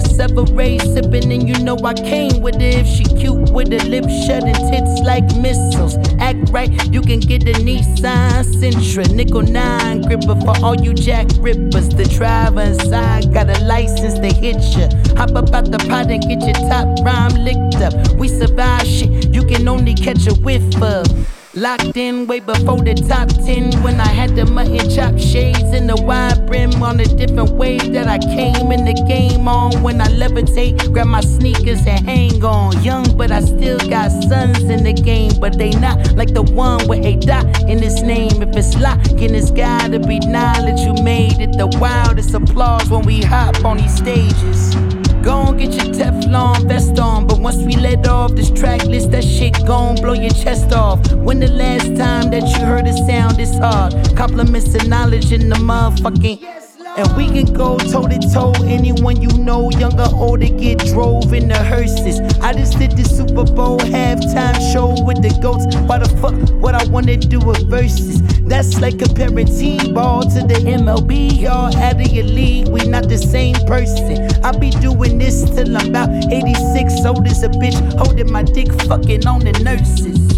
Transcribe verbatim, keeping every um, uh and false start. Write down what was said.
Separate, sipping, and you know I came with it. If she cute with her lips shut and tits like missiles. Act right, you can get a Nissan Sentra, nickel nine gripper for all you jack rippers. The driver inside got a license to hit ya. Hop up out the pot and get your top rhyme licked up. We survive shit you can only catch a whiff of. Locked in way before the top ten, when I had the mutton chop shades and the wide brim on a different wave that I came in the game on. When I levitate, grab my sneakers and hang on. Young, but I still got sons in the game, but they not like the one with a dot in his name. If it's locking, it's gotta be knowledge. You made it the wildest applause when we hop on these stages. Gon' get your Teflon vest on, but once we let off this track list, that shit gon' blow your chest off. When the last time that you heard a sound this hard? Compliments and knowledge in the motherfucking. And we can go toe to toe, anyone you know, young or old, to get drove in the hearses. I just did the Super Bowl halftime show with the goats. Why the fuck would I wanna do a versus? That's like comparing T-ball to the M L B. Y'all out of your league, we not the same person. I'll be doing this till I'm about eighty-six, old as a bitch, holding my dick, fucking on the nurses.